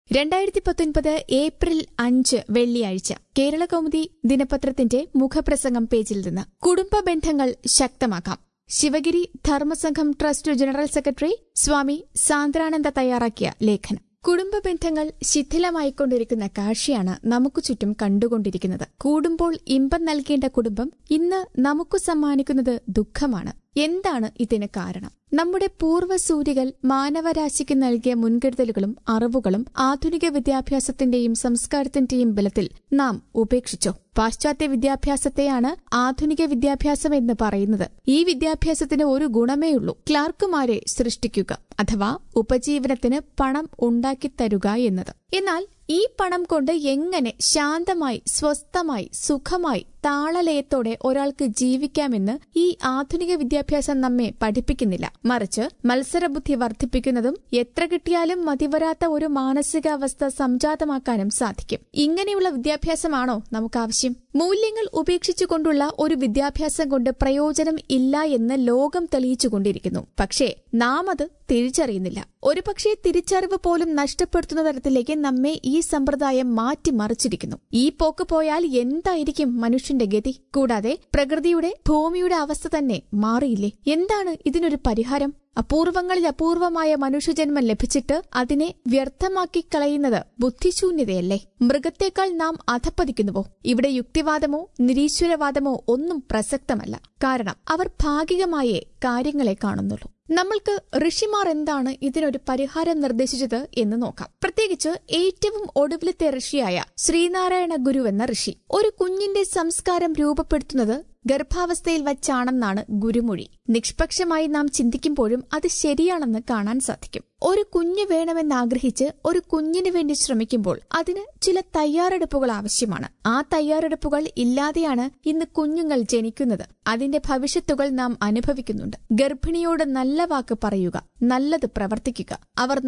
2019 April 5 വെള്ളിയാഴ്ച കേരളകൗമുദി ദിനപത്രത്തിന്റെ മുഖപ്രസംഗം പേജിൽ നിന്ന് കുടുംബ ബന്ധങ്ങൾ ശക്തമാക്കാം. Sivagiri Dharmasangham trust general secretary Swami Sandrananda തയ്യാറാക്കിയ ലേഖനം. കുടുംബ ബന്ധങ്ങൾ ശിഥിലമായിക്കൊണ്ടിരിക്കുന്ന കാഴ്ചയാണ് നമുക്ക് ചുറ്റും കണ്ടുകൊണ്ടിരിക്കുന്നത്. കൂടുമ്പോൾ ഇമ്പം നൽകേണ്ട കുടുംബം ഇന്ന് നമുക്ക് സമ്മാനിക്കുന്നത് ദുഃഖമാണ്. എന്താണ് ഇതിന് കാരണം? നമ്മുടെ പൂർവ്വസൂരികൾ മാനവരാശിക്ക് നൽകിയ മുൻകരുതലുകളും അറിവുകളും ആധുനിക വിദ്യാഭ്യാസത്തിന്റെയും സംസ്കാരത്തിന്റെയും ബലത്തിൽ നാം ഉപേക്ഷിച്ചോ? പാശ്ചാത്യ വിദ്യാഭ്യാസത്തെയാണ് ആധുനിക വിദ്യാഭ്യാസം എന്ന് പറയുന്നത്. ഈ വിദ്യാഭ്യാസത്തിന് ഒരു ഗുണമേയുള്ളൂ: ക്ലാർക്കുമാരെ സൃഷ്ടിക്കുക അഥവാ ഉപജീവനത്തിന് പണം ഉണ്ടാക്കിത്തരുക എന്നത്. എന്നാൽ ഈ പണം കൊണ്ട് എങ്ങനെ ശാന്തമായി, സ്വസ്ഥമായി, സുഖമായി, താളലയത്തോടെ ഒരാൾക്ക് ജീവിക്കാമെന്ന് ഈ ആധുനിക വിദ്യാഭ്യാസം നമ്മെ പഠിപ്പിക്കുന്നില്ല. മറിച്ച് മത്സരബുദ്ധി വർദ്ധിപ്പിക്കുന്നതും എത്ര കിട്ടിയാലും മതിവരാത്ത ഒരു മാനസികാവസ്ഥ സംജാതമാക്കാനും സാധിക്കും. ഇങ്ങനെയുള്ള വിദ്യാഭ്യാസമാണോ നമുക്ക് ആവശ്യം? മൂല്യങ്ങൾ ഉപേക്ഷിച്ചുകൊണ്ടുള്ള ഒരു വിദ്യാഭ്യാസം കൊണ്ട് പ്രയോജനം ഇല്ല എന്ന് ലോകം തെളിയിച്ചുകൊണ്ടിരിക്കുന്നു. പക്ഷേ നാം അത് തിരിച്ചറിയുന്നില്ല. ഒരുപക്ഷെ തിരിച്ചറിവ് പോലും നഷ്ടപ്പെടുത്തുന്ന തരത്തിലേക്ക് നമ്മെ ഈ സമ്പ്രദായം മാറ്റിമറിച്ചിരിക്കുന്നു. ഈ പോക്ക് പോയാൽ എന്തായിരിക്കും മനുഷ്യന്റെ ഗതി? കൂടാതെ പ്രകൃതിയുടെ, ഭൂമിയുടെ അവസ്ഥ തന്നെ മാറിയില്ലേ? എന്താണ് ഇതിനൊരു പരിഹാരം? അപൂർവങ്ങളിൽ അപൂർവമായ മനുഷ്യജന്മം ലഭിച്ചിട്ട് അതിനെ വ്യർത്ഥമാക്കി കളയുന്നത് ബുദ്ധിശൂന്യതയല്ലേ? മൃഗത്തേക്കാൾ നാം അധപ്പതിക്കുന്നുവോ? ഇവിടെ യുക്തിവാദമോ നിരീശ്വരവാദമോ ഒന്നും പ്രസക്തമല്ല. കാരണം അവർ ഭാഗികമായേ കാര്യങ്ങളെ കാണുന്നുള്ളൂ. നമ്മൾക്ക് ഋഷിമാർ എന്താണ് ഇതിനൊരു പരിഹാരം നിർദ്ദേശിച്ചത് എന്ന് നോക്കാം. പ്രത്യേകിച്ച് ഏറ്റവും ഒടുവിലത്തെ ഋഷിയായ ശ്രീനാരായണ ഗുരു എന്ന ഋഷി. ഒരു കുഞ്ഞിന്റെ സംസ്കാരം രൂപപ്പെടുത്തുന്നത് ഗർഭാവസ്ഥയിൽ വച്ചാണെന്നാണ് ഗുരുമൊഴി. നിഷ്പക്ഷമായി നാം ചിന്തിക്കുമ്പോഴും അത് ശരിയാണെന്ന് കാണാൻ സാധിക്കും. ഒരു കുഞ്ഞ് വേണമെന്നാഗ്രഹിച്ച് ഒരു കുഞ്ഞിനു വേണ്ടി ശ്രമിക്കുമ്പോൾ അതിന് ചില തയ്യാറെടുപ്പുകൾ ആവശ്യമാണ്. ആ തയ്യാറെടുപ്പുകൾ ഇല്ലാതെയാണ് ഇന്ന് കുഞ്ഞുങ്ങൾ ജനിക്കുന്നത്. അതിന്റെ ഭവിഷ്യത്തുകൾ നാം അനുഭവിക്കുന്നുണ്ട്. ഗർഭിണിയോട് നല്ല വാക്ക് പറയുക, നല്ലത് പ്രവർത്തിക്കുക, അവർ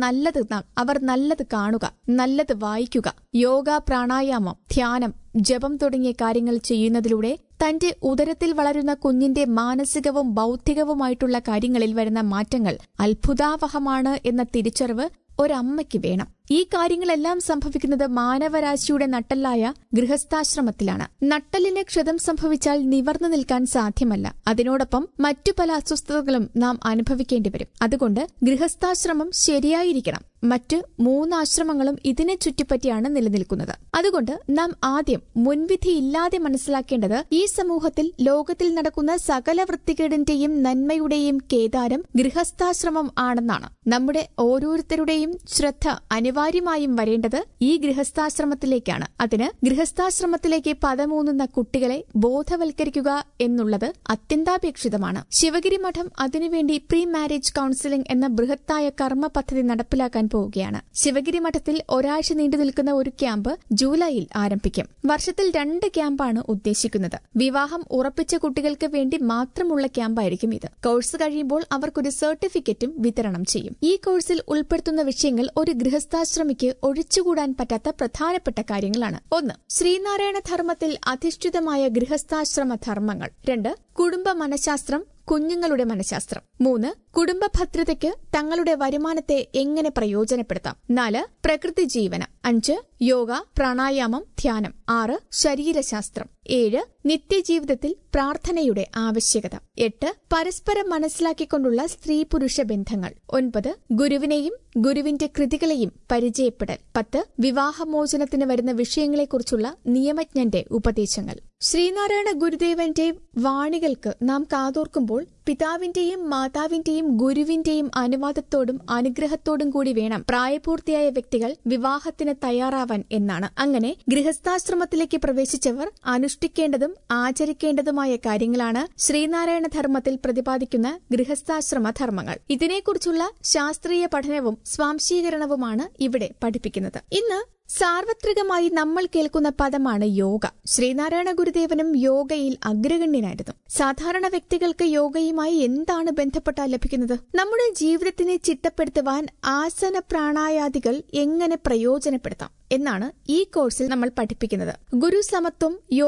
നല്ലത് കാണുക, നല്ലത് വായിക്കുക, യോഗ, പ്രാണായാമം, ധ്യാനം, ജപം തുടങ്ങിയ കാര്യങ്ങൾ ചെയ്യുന്നതിലൂടെ തന്റെ ഉദരത്തിൽ വളരുന്ന കുഞ്ഞിന്റെ മാനസികവും ബൌദ്ധികവുമായിട്ടുള്ള കാര്യങ്ങളിൽ വരുന്ന മാറ്റങ്ങൾ അത്ഭുതാവഹമാണ് എന്ന തിരിച്ചറിവ് ഒരമ്മയ്ക്ക് വേണം. ഈ കാര്യങ്ങളെല്ലാം സംഭവിക്കുന്നത് മാനവരാശിയുടെ നട്ടെല്ലായ ഗൃഹസ്ഥാശ്രമത്തിലാണ്. നട്ടെല്ലിന് ക്ഷതം സംഭവിച്ചാൽ നിവർന്നു നിൽക്കാൻ സാധ്യമല്ല. അതിനോടൊപ്പം മറ്റു പല അസ്വസ്ഥതകളും നാം അനുഭവിക്കേണ്ടി വരും. അതുകൊണ്ട് ഗൃഹസ്ഥാശ്രമം ശരിയായിരിക്കണം. മറ്റ് 3 ആശ്രമങ്ങളും ഇതിനെ ചുറ്റിപ്പറ്റിയാണ് നിലനിൽക്കുന്നത്. അതുകൊണ്ട് നാം ആദ്യം മുൻവിധിയില്ലാതെ മനസ്സിലാക്കേണ്ടത് ഈ സമൂഹത്തിൽ, ലോകത്തിൽ നടക്കുന്ന സകല വൃത്തികേടിന്റെയും നന്മയുടെയും കേദാരം ഗൃഹസ്ഥാശ്രമം ആണെന്നാണ്. നമ്മുടെ ഓരോരുത്തരുടെയും ശ്രദ്ധ അനിവാര്യമായും വരേണ്ടത് ഈ ഗൃഹസ്ഥാശ്രമത്തിലേക്കാണ്. അതിന് ഗൃഹസ്ഥാശ്രമത്തിലേക്ക് പദമൂന്നുന്ന കുട്ടികളെ ബോധവൽക്കരിക്കുക എന്നുള്ളത് അത്യന്താപേക്ഷിതമാണ്. ശിവഗിരി മഠം അതിനുവേണ്ടി പ്രീ മാരേജ് കൌൺസിലിംഗ് എന്ന ബൃഹത്തായ കർമ്മ പദ്ധതി നടപ്പിലാക്കാൻ പോവുകയാണ്. ശിവഗിരി മഠത്തിൽ ഒരാഴ്ച നീണ്ടു നിൽക്കുന്ന ഒരു ക്യാമ്പ് ജൂലൈയിൽ ആരംഭിക്കും. വർഷത്തിൽ 2 ക്യാമ്പാണ് ഉദ്ദേശിക്കുന്നത്. വിവാഹം ഉറപ്പിച്ച കുട്ടികൾക്ക് വേണ്ടി മാത്രമുള്ള ക്യാമ്പായിരിക്കും ഇത്. കോഴ്സ് കഴിയുമ്പോൾ അവർക്കൊരു സർട്ടിഫിക്കറ്റും വിതരണം ചെയ്യും. ഈ കോഴ്സിൽ ഉൾപ്പെടുത്തുന്ന വിഷയങ്ങൾ ഒരു ഗൃഹസ്ഥാശ്രമിക്ക് ഒഴിച്ചുകൂടാൻ പറ്റാത്ത പ്രധാനപ്പെട്ട കാര്യങ്ങളാണ്. 1. ശ്രീനാരായണ ധർമ്മത്തിൽ അധിഷ്ഠിതമായ ഗൃഹസ്ഥാശ്രമ ധർമ്മങ്ങൾ. 2. കുടുംബ മനഃശാസ്ത്രം, കുഞ്ഞുങ്ങളുടെ മനഃശാസ്ത്രം. 3. കുടുംബ ഭദ്രതയ്ക്ക് തങ്ങളുടെ വരുമാനത്തെ എങ്ങനെ പ്രയോജനപ്പെടുത്താം. 4. പ്രകൃതി ജീവനം. 5. യോഗ, പ്രാണായാമം, ധ്യാനം. 6. ശരീരശാസ്ത്രം. 7. നിത്യജീവിതത്തിൽ പ്രാർത്ഥനയുടെ ആവശ്യകത. 8. പരസ്പരം മനസ്സിലാക്കിക്കൊണ്ടുള്ള സ്ത്രീ പുരുഷ ബന്ധങ്ങൾ. 9. ഗുരുവിനെയും ഗുരുവിന്റെ കൃതികളെയും പരിചയപ്പെടൽ. 10. വിവാഹമോചനത്തിന് വരുന്ന വിഷയങ്ങളെക്കുറിച്ചുള്ള നിയമജ്ഞന്റെ ഉപദേശങ്ങൾ. ശ്രീനാരായണ ഗുരുദേവന്റെ വാണികൾക്ക് നാം കാതോർക്കുമ്പോൾ പിതാവിന്റെയും മാതാവിന്റെയും ഗുരുവിന്റെയും അനുവാദത്തോടും അനുഗ്രഹത്തോടും കൂടി വേണം പ്രായപൂർത്തിയായ വ്യക്തികൾ വിവാഹത്തിന് തയ്യാറാവാൻ എന്നാണ്. അങ്ങനെ ഗൃഹസ്ഥാശ്രമത്തിലേക്ക് പ്രവേശിച്ചവർ അനുഷ്ഠിക്കേണ്ടതും ആചരിക്കേണ്ടതുമായ കാര്യങ്ങളാണ് ശ്രീനാരായണ ധർമ്മത്തിൽ പ്രതിപാദിക്കുന്ന ഗൃഹസ്ഥാശ്രമ ധർമ്മങ്ങൾ. ഇതിനെക്കുറിച്ചുള്ള ശാസ്ത്രീയ പഠനവും സ്വാംശീകരണവുമാണ് ഇവിടെ പഠിപ്പിക്കുന്നത്. ഇന്ന് സാർവത്രികമായി നമ്മൾ കേൾക്കുന്ന പദമാണ് യോഗ. ശ്രീനാരായണ ഗുരുദേവനും യോഗയിൽ അഗ്രഗണ്യനായിരുന്നു. സാധാരണ വ്യക്തികൾക്ക് യോഗയുമായി എന്താണ് ബന്ധപ്പെട്ടാൽ ലഭിക്കുന്നത്? നമ്മുടെ ജീവിതത്തിനെ ചിട്ടപ്പെടുത്തുവാൻ ആസന പ്രാണായാദികൾ എങ്ങനെ പ്രയോജനപ്പെടുത്താം എന്നാണ് ഈ കോഴ്സിൽ നമ്മൾ പഠിപ്പിക്കുന്നത്. ഗുരു സമത്വം, യോഗ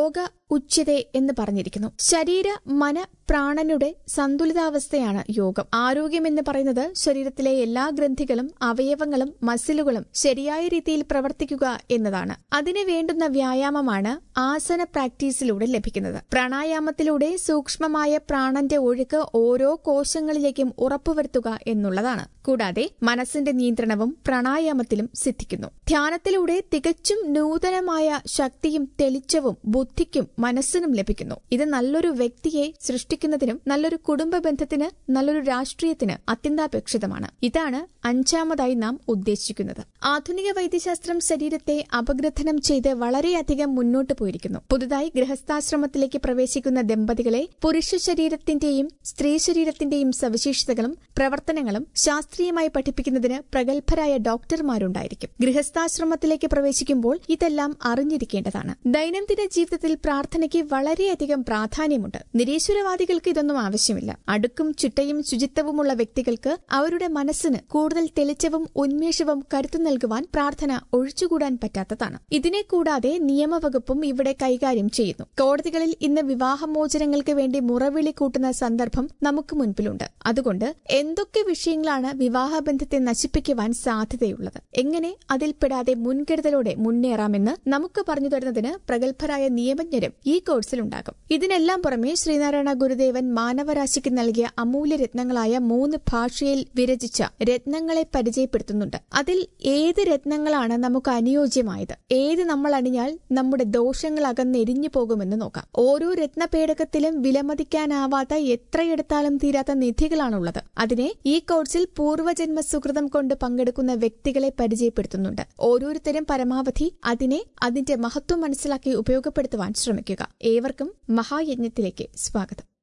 ഉച്യതേ എന്ന് പറഞ്ഞിരിക്കുന്നു. ശരീര മന പ്രാണനുടെ സന്തുലിതാവസ്ഥയാണ് യോഗം. ആരോഗ്യമെന്ന് പറയുന്നത് ശരീരത്തിലെ എല്ലാ ഗ്രന്ഥികളും അവയവങ്ങളും മസിലുകളും ശരിയായ രീതിയിൽ പ്രവർത്തിക്കുക എന്നതാണ്. അതിന് വേണ്ടുന്ന വ്യായാമമാണ് ആസന പ്രാക്ടീസിലൂടെ ലഭിക്കുന്നത്. പ്രാണായാമത്തിലൂടെ സൂക്ഷ്മമായ പ്രാണന്റെ ഒഴുക്ക് ഓരോ കോശങ്ങളിലേക്കും ഉറപ്പുവരുത്തുക എന്നുള്ളതാണ്. കൂടാതെ മനസ്സിന്റെ നിയന്ത്രണവും പ്രാണായാമത്തിലും സിദ്ധിക്കുന്നു. ധ്യാനത്തിലൂടെ തികച്ചും നൂതനമായ ശക്തിയും തെളിച്ചവും ബുദ്ധിക്കും മനസ്സിനും ലഭിക്കുന്നു. ഇത് നല്ലൊരു വ്യക്തിയെ സൃഷ്ടിക്കുന്നതിനും നല്ലൊരു കുടുംബ ബന്ധത്തിന് നല്ലൊരു രാഷ്ട്രീയത്തിന് അത്യന്താപേക്ഷിതമാണ്. ഇതാണ് അഞ്ചാമതായി നാം ഉദ്ദേശിക്കുന്നത്. ആധുനിക വൈദ്യശാസ്ത്രം ശരീരത്തെ അപഗ്രഥനം ചെയ്ത് വളരെയധികം മുന്നോട്ട് പോയിരിക്കുന്നു. പുതുതായി ഗൃഹസ്ഥാശ്രമത്തിലേക്ക് പ്രവേശിക്കുന്ന ദമ്പതികളെ പുരുഷ ശരീരത്തിന്റെയും സ്ത്രീ ശരീരത്തിന്റെയും സവിശേഷതകളും പ്രവർത്തനങ്ങളും ശാസ്ത്രീയമായി പഠിപ്പിക്കുന്നതിന് പ്രഗത്ഭരായ ഡോക്ടർമാരുണ്ടായിരിക്കും. ഗൃഹസ്ഥാശ്രമത്തിലേക്ക് പ്രവേശിക്കുമ്പോൾ ഇതെല്ലാം അറിഞ്ഞിരിക്കേണ്ടതാണ്. ദൈനംദിന ജീവിതത്തിൽ പ്രാർത്ഥനയ്ക്ക് വളരെയധികം പ്രാധാന്യമുണ്ട്. നിരീശ്വരവാദികൾക്ക് ഇതൊന്നും ആവശ്യമില്ല. അടുക്കും ചിട്ടയും ശുചിത്വവുമുള്ള വ്യക്തികൾക്ക് അവരുടെ മനസ്സിന് കൂടുതൽ തെളിച്ചവും ഉന്മേഷവും കരുത്തു നൽകുവാൻ പ്രാർത്ഥന ഒഴിച്ചുകൂടാൻ പറ്റാത്തതാണ്. ഇതിനെ കൂടാതെ നിയമവകുപ്പും ഇവിടെ കൈകാര്യം ചെയ്യുന്നു. കോടതികളിൽ ഇന്ന് വിവാഹമോചനങ്ങൾക്ക് വേണ്ടി മുറവിളി കൂട്ടുന്ന സന്ദർഭം നമുക്ക് മുൻപിലുണ്ട്. അതുകൊണ്ട് എന്തൊക്കെ വിഷയങ്ങളാണ് വിവാഹബന്ധത്തെ നശിപ്പിക്കുവാൻ സാധ്യതയുള്ളത്, എങ്ങനെ അതിൽപ്പെടാതെ മുൻകരുതലോടെ മുന്നേറാമെന്ന് നമുക്ക് പറഞ്ഞു തരുന്നതിന് പ്രഗത്ഭരായ നിയമജ്ഞരും ഈ കോഴ്സിലുണ്ടാകും. ഇതിനെല്ലാം പുറമെ ശ്രീനാരായണ ഗുരുദേവൻ മാനവരാശിക്ക് നൽകിയ അമൂല്യ രത്നങ്ങളായ 3 ഭാഷയിൽ വിരചിച്ച രത്നങ്ങളെ പരിചയപ്പെടുത്തുന്നുണ്ട്. അതിൽ ഏത് രത്നങ്ങളാണ് നമുക്ക് അനുയോജ്യമായത്, ഏത് നമ്മൾ അണിഞ്ഞാൽ നമ്മുടെ ദോഷങ്ങൾ അകന്നെരിഞ്ഞു പോകുമെന്ന് നോക്കാം. ഓരോ രത്നപേടകത്തിലും വിലമതിക്കാനാവാത്ത എത്രയെടുത്താലും തീരാത്ത നിധികളാണുള്ളത്. അതിനെ ഈ കോഴ്സിൽ പൂർവ്വജന്മ സുകൃതം കൊണ്ട് പങ്കെടുക്കുന്ന വ്യക്തികളെ പരിചയപ്പെടുത്തുന്നുണ്ട്. ഓരോരുത്തരും പരമാവധി അതിന്റെ മഹത്വം മനസ്സിലാക്കി ഉപയോഗപ്പെടുത്തുവാൻ ശ്രമിക്കുക. ഏവർക്കും മഹായജ്ഞത്തിലേക്ക് സ്വാഗതം.